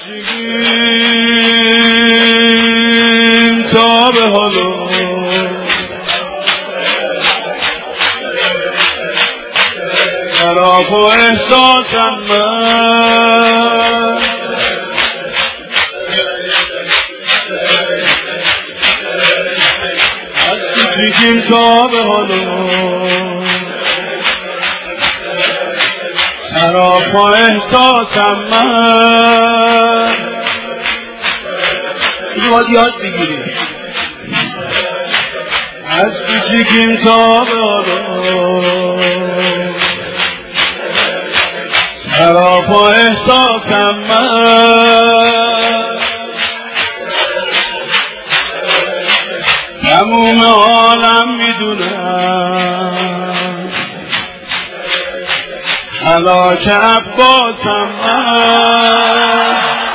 کوچیکیم تا به حالا خراب و احساسم من از کوچیکیم تا به حالا خراب و احساسم من اینو باید یاد بگیریم از کوچیکیم تا به حالا خراب و احساسم من تموم عالم میدونم هلاک عباسم من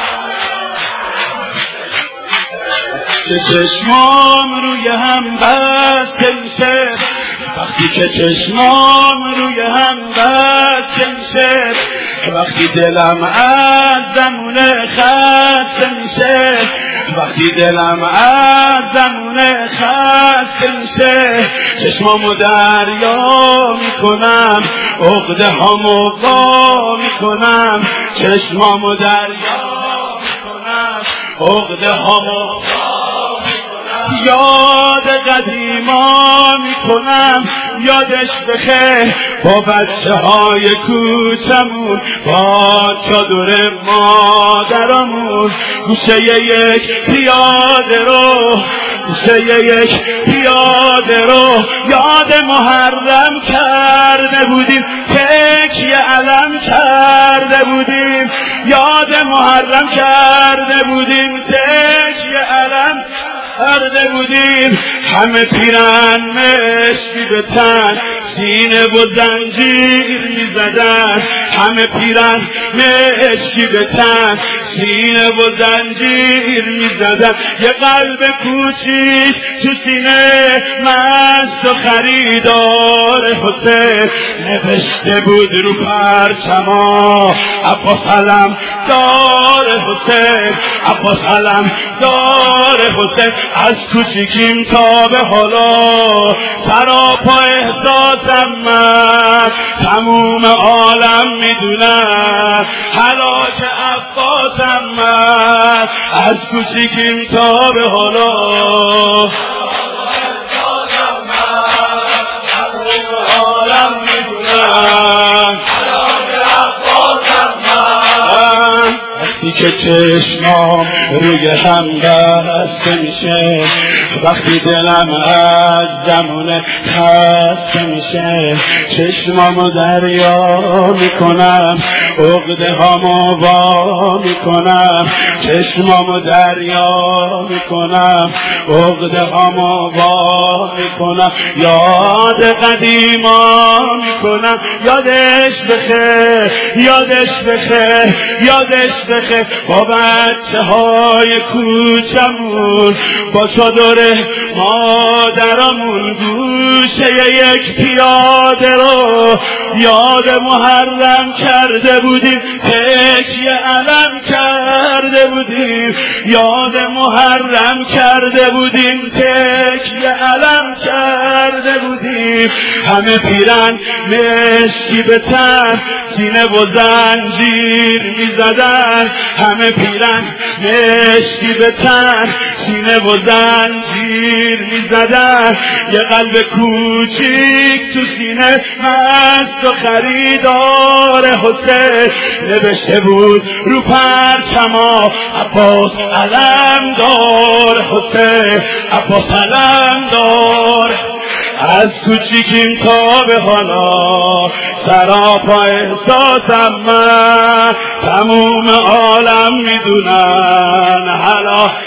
که چشمام روی هم بسته میشه وقتی که چشمام روی هم بسته میشه وقتی دلم از زمونه خسته میشه وقتی دلم از زمونه خسته میشه چشمامو دریا میکنم عقده هامو وا میکنم چشمامو دریا میکنم عقده هامو یاد قدیما میکنم یادش بخیر با بچه های کوچمون با چادر مادرمون گوشه یک پیاده رو گوشه یک پیاده رو یاد محرم کرده بودیم تکیه علم کرده بودیم یاد محرم کرده بودیم تکیه علم کرده بودیم همه پیرن مشکی به تن سینه و زنجیر میزدن همه پیرن مشکی به تن سینه و زنجیر میزدن یه قلب کوچیک تو سینه مست و خریدار حسین نوشته بود رو پرچما عباس علم دار حسین عباس علم دار حسین از کوچیکیم تا به حالا سراپا احساسم من تموم عالم میدونم هلاک عباسم من از کوچیکیم تا به حالا تموم عالم میدونم وقتی که چشمام روی هم بسته میشه وقتی دلم از زمونه خسته میشه چشمامو دریا میکنم عقده هامو وا میکنم چشمامو دریا میکنم عقده هامو وا میکنم یاد قدیما میکنم یادش بخیر یادش بخیر یادش بخیر با بچه های کوچمون با چادر مادرمون گوشه یک پیاده رو یاد محرم کرده بودیم تکیه علم کرده بودیم یاد محرم کرده بودیم تکیه علم کرده بودیم همه پیرن مشکی به تن سینه و زنجیر میزدن همه پیرن مشکی به تن سینه و زنجیر میزدن یه قلب کوچیک تو سینه مست و خریدار حسین نوشته بود رو پرچما عباس علم دار حسین عباس علم دار از کوچیکیم تا به حالا سراپا احساسم من تموم عالم میدونن حالا